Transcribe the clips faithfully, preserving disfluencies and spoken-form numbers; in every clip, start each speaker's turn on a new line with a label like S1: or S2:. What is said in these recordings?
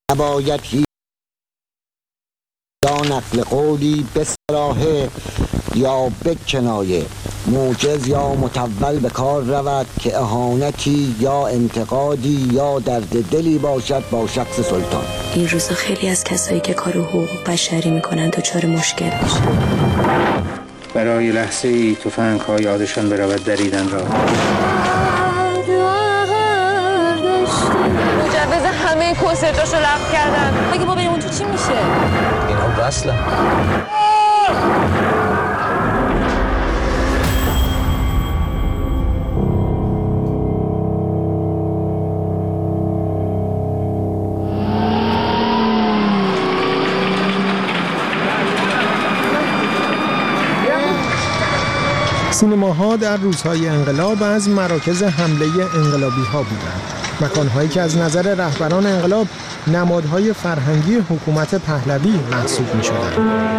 S1: نباید هیچ یا نقل قولی به صراحه یا به کنایه موجز یا متول به کار رود که اهانتی یا انتقادی یا درد دلی باشد با شخص سلطان.
S2: این روزا خیلی از کسایی که کار حقوق بشری میکنن دچار مشکل میشن.
S3: برای لحظه ای تفنگ ها یادشان برود دریدن را.
S4: مجوز همه کنسرتاشو لغو کردن. مگه ما بریم اونجا چی میشه؟
S5: اینا وصله.
S6: سینماها در روزهای انقلاب از مراکز حمله انقلابی ها بودند. مکانهایی که از نظر رهبران انقلاب نمادهای فرهنگی حکومت پهلوی محسوب می شدند.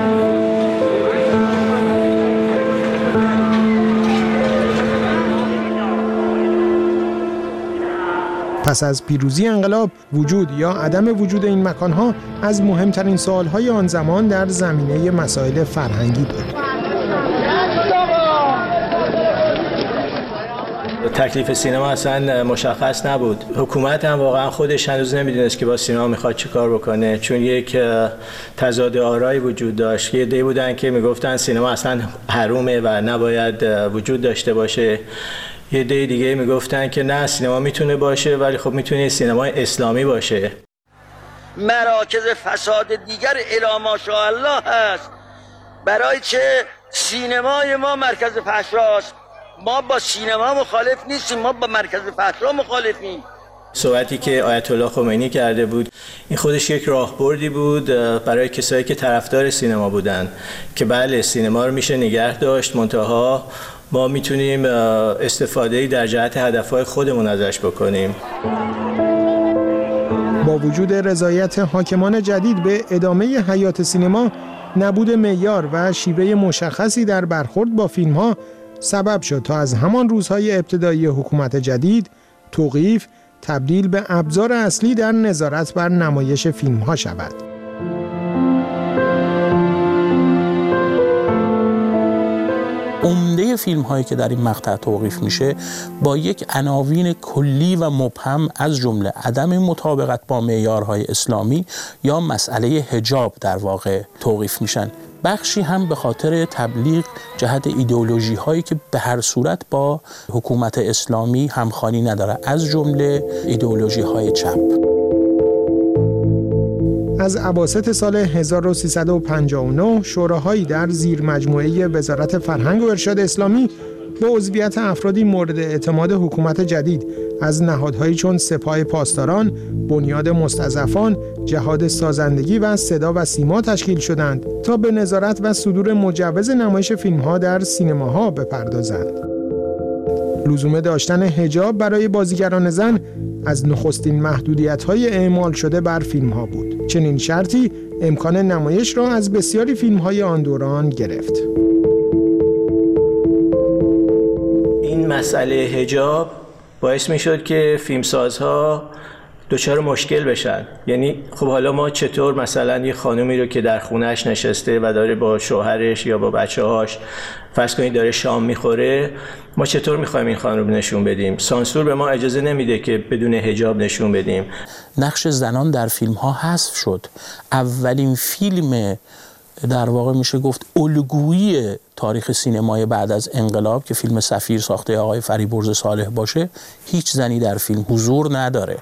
S6: پس از پیروزی انقلاب وجود یا عدم وجود این مکانها از مهمترین سوالهای آن زمان در زمینه مسائل فرهنگی بود.
S7: تکلیف سینما اصلا مشخص نبود. حکومت هم واقعا خودش هنوز نمیدونست که با سینما میخواد چه کار بکنه، چون یک تضاد آرایی وجود داشت. یه عده‌ای بودن که میگفتن سینما اصلا حرومه و نباید وجود داشته باشه. یه عده دیگه میگفتن که نه، سینما میتونه باشه ولی خب میتونه سینمای اسلامی باشه.
S8: مراکز فساد دیگر الی ماشاءالله هست. برای چه سینمای ما مرکز فحشاست. ما با سینما مخالف نیستیم، ما با مرکز فحشا مخالفیم.
S7: صحبتی که آیت الله خمینی کرده بود این خودش یک راهبردی بود برای کسایی که طرفدار سینما بودن که بله سینما رو میشه نگه داشت، منتها ما میتونیم استفاده‌ای در جهت هدفهای خودمون ازش بکنیم.
S6: با وجود رضایت حاکمان جدید به ادامه حیات سینما، نبود معیار و شیوه مشخصی در برخورد با فیلم‌ها سبب شد تا از همان روزهای ابتدایی حکومت جدید توقیف تبدیل به ابزار اصلی در نظارت بر نمایش فیلم‌ها شود.
S9: عمده فیلم هایی که در این مقطع توقیف میشه با یک عناوین کلی و مبهم از جمله عدم مطابقت با معیارهای اسلامی یا مسئله حجاب در واقع توقیف میشن. بخشی هم به خاطر تبلیغ جهت ایدئولوژی هایی که به هر صورت با حکومت اسلامی همخوانی نداره، از جمله ایدئولوژی های چپ.
S6: از اواسط سال هزار و سیصد و پنجاه و نه شوراهایی در زیر مجموعه وزارت فرهنگ و ارشاد اسلامی به عضویت افرادی مورد اعتماد حکومت جدید از نهادهایی چون سپاه پاسداران، بنیاد مستضعفان، جهاد سازندگی و صدا و سیما تشکیل شدند تا به نظارت و صدور مجوز نمایش فیلم‌ها در سینماها بپردازند. لزوم داشتن حجاب برای بازیگران زن از نخستین محدودیت‌های اعمال شده بر فیلم‌ها بود. چنین شرطی امکان نمایش را از بسیاری فیلم‌های آن دوران گرفت.
S7: این مسئله حجاب باعث می‌شد که فیلمسازها دچار مشکل بشن. یعنی خب حالا ما چطور مثلا یه خانومی رو که در خونهش نشسته و داره با شوهرش یا با بچه‌هاش فرض کنید داره شام میخوره، ما چطور میخوایم این خانم رو نشون بدیم؟ سانسور به ما اجازه نمیده که بدون حجاب نشون بدیم.
S9: نقش زنان در فیلم ها حذف شد. اولین فیلم در واقع میشه گفت الگویی تاریخ سینمای بعد از انقلاب که فیلم سفیر ساخته آقای فریبرز صالح باشه، هیچ زنی در فیلم حضور نداره.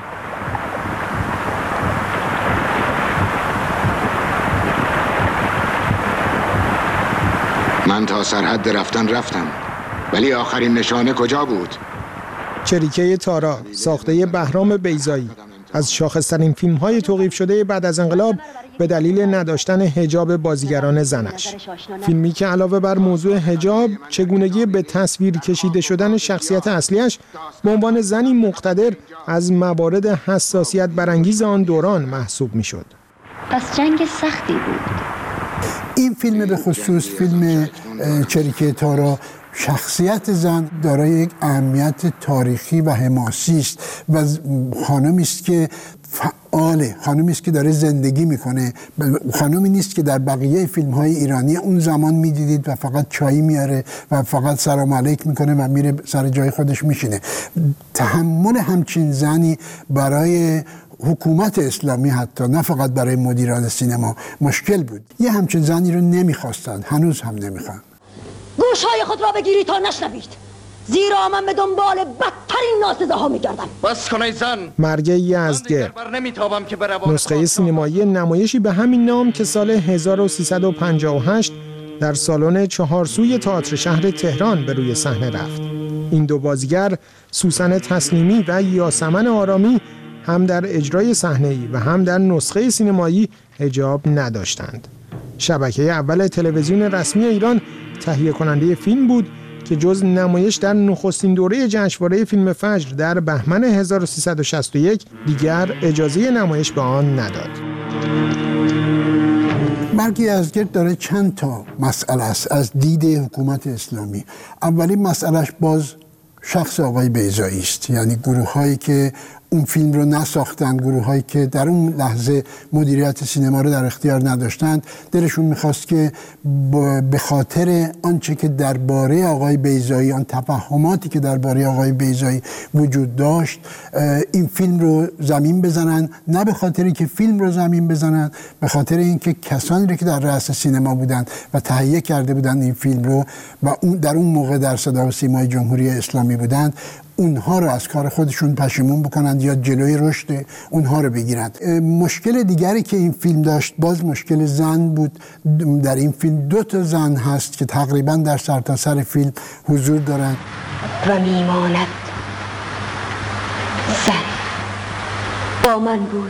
S10: من تا سرحد رفتن رفتم، ولی آخرین نشانه کجا بود؟
S6: چریکه تارا ساخته بهرام بیضایی از شاخص‌ترین فیلم‌های توقیف شده بعد از انقلاب به دلیل نداشتن حجاب بازیگران زنش. فیلمی که علاوه بر موضوع حجاب، چگونگی به تصویر کشیده شدن شخصیت اصلیش به عنوان زنی مقتدر از موارد حساسیت برانگیز آن دوران محسوب می‌شد.
S11: پس جنگ سختی بود.
S12: این فیلم به خصوص فیلم چریکه تارا، شخصیت زن دارای یک اهمیت تاریخی و حماسی است و خانمی است که فعاله، خانومی است که داره زندگی میکنه، خانومی نیست که در بقیه فیلم های ایرانی اون زمان میدیدید و فقط چای میاره و فقط سلام علیک میکنه و میره سر جای خودش میشینه. تحمل همچین زنی برای حکومت اسلامی، حتی نه فقط برای مدیران سینما، مشکل بود. یه همچین زنی رو نمیخواستن، هنوز هم نمیخوان.
S5: گوشهای خود را بگیرید تا نشنوید، زیرا من به دنبال بدترین ناسزاها میگردم.
S13: بس کنید زن.
S6: مرگ یزدگر، نسخه سینمایی نمایشی به همین نام که سال هزار و سیصد و پنجاه و هشت در سالن چهارسوی تئاتر شهر تهران به روی صحنه رفت. این دو بازیگر، سوسن تسلیمی و یاسمن آرامی، هم در اجرای صحنه‌ای و هم در نسخه سینمایی حجاب نداشتند. شبکه اول تلویزیون رسمی ایران تهیه کننده فیلم بود که جز نمایش در نخستین دوره جشنواره فیلم فجر در بهمن هزار و سیصد و شصت و یک دیگر اجازه نمایش به آن نداد.
S12: مرگ یزدگر داره چند تا مسئله است از دید حکومت اسلامی. اولین مسئلهش باز شخص آقای بیضایی است، یعنی گروه هایی که اون فیلم رو نساختن، گروه هایی که در اون لحظه مدیریت سینما رو در اختیار نداشتند، دلشون میخواست که به خاطر آنچه که درباره آقای بیضایی، آن تفاهماتی که درباره آقای بیضایی وجود داشت، این فیلم رو زمین بزنن. نه به خاطری که فیلم رو زمین بزنن، به خاطر اینکه کسانی رو که در رأس سینما بودن و تهیه کرده بودن این فیلم رو و اون در اون موقع در صدا و سیمای جمهوری اسلامی بودند، اونها رو از کار خودشون پشیمون بکنند یا جلوی رشد اونها رو بگیرند. مشکل دیگری که این فیلم داشت باز مشکل زن بود. در این فیلم دو تا زن هست که تقریبا در سرتاسر فیلم حضور دارند
S5: و میماند زن با من بود،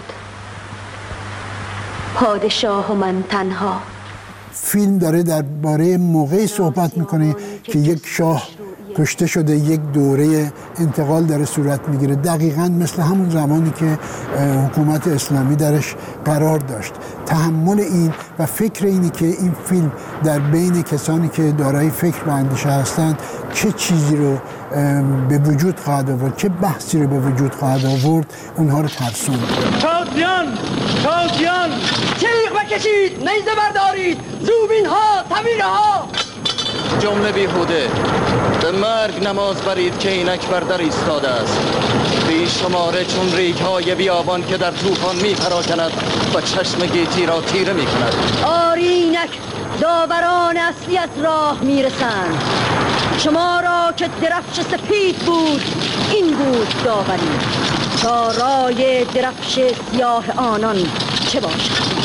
S5: پادشاه و من تنها.
S12: فیلم داره درباره موقعی صحبت میکنه که یک شاه کشته شده، یک دوره انتقال داره صورت میگیره، دقیقاً مثل همون زمانی که حکومت اسلامی درش قرار داشت. تحمل این و فکر اینی که این فیلم در بین کسانی که دارای فکر و اندیشه هستند چه چیزی رو به وجود خواهد آورد، چه بحثی رو به وجود خواهد آورد، اونها رو ترسوند.
S14: تازیان تازیان تیغ بکشید، نیزه بردارید، زوبین ها، تبیره ها.
S13: جمله بیهوده، به مرگ نماز برید که اینک بر در ایستاده است. بی شماره چون ریگ های بیابان که در طوفان می پراکند و چشم گیتی را تیره می کند.
S5: آرینک داوران اصلی از راه می رسند. شما را که درفش سپید بود این بود داوری، تا رای درفش سیاه آنان چه باشد.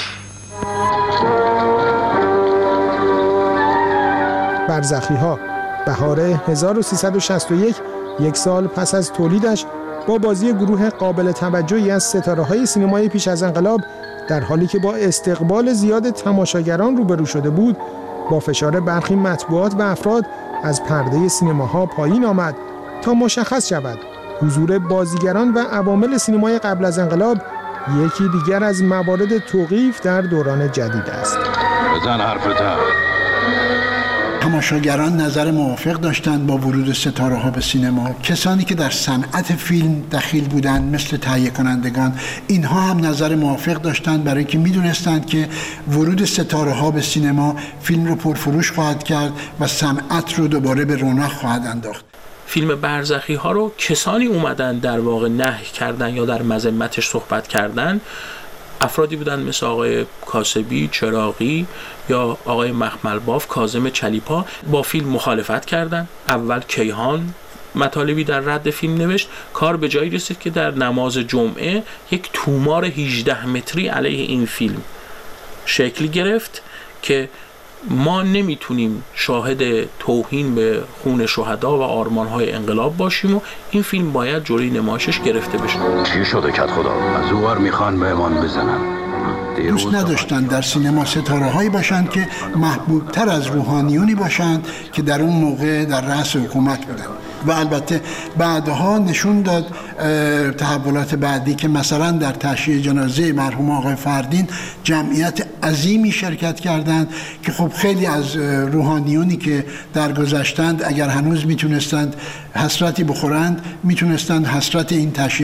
S6: برزخی‌ها، بهار هزار و سیصد و شصت و یک، یک سال پس از تولیدش، با بازی گروه قابل توجهی از ستاره‌های سینمای پیش از انقلاب، در حالی که با استقبال زیاد تماشاگران روبرو شده بود، با فشار برخی مطبوعات و افراد از پرده سینماها پایین آمد تا مشخص شود حضور بازیگران و عوامل سینمای قبل از انقلاب یکی دیگر از موارد توقیف در دوران جدید است.
S15: بزن حرفتم.
S12: تماشاگران نظر موافق داشتند با ورود ستاره ها به سینما. کسانی که در صنعت فیلم دخیل بودند مثل تهیه کنندگان، اینها هم نظر موافق داشتند، برای که میدونستند که ورود ستاره ها به سینما فیلم رو پرفروش خواهد کرد و صنعت رو دوباره به رونق خواهد انداخت.
S9: فیلم برزخی ها رو کسانی اومدن در واقع نهی کردن یا در مذمتش صحبت کردن، افرادی بودن مثل آقای کاسبی، چراغی یا آقای مخملباف، کاظم چلیپا. با فیلم مخالفت کردن. اول کیهان مطالبی در رد فیلم نوشت. کار به جایی رسید که در نماز جمعه یک تومار هجده متری علیه این فیلم شکل گرفت که ما نمیتونیم شاهد توهین به خون شهدا و آرمانهای انقلاب باشیم و این فیلم باید جلوی نمایشش گرفته بشه.
S15: چی شده کت خدا؟ از اون ور میخوان بهمان بزنن.
S12: دوست نداشتن در سینما ستاره هایی باشند که محبوب تر از روحانیونی باشند که در اون موقع در رأس حکومت بودن. و البته بعدها نشون داد تحولات بعدی که مثلا در تشییع جنازه مرحوم آقای فردین جمعیت عظیمی شرکت کردند که خب خیلی از روحانیونی که درگذشتند اگر هنوز میتونستند حسرتی بخورند، میتونستند حسرت این تشییع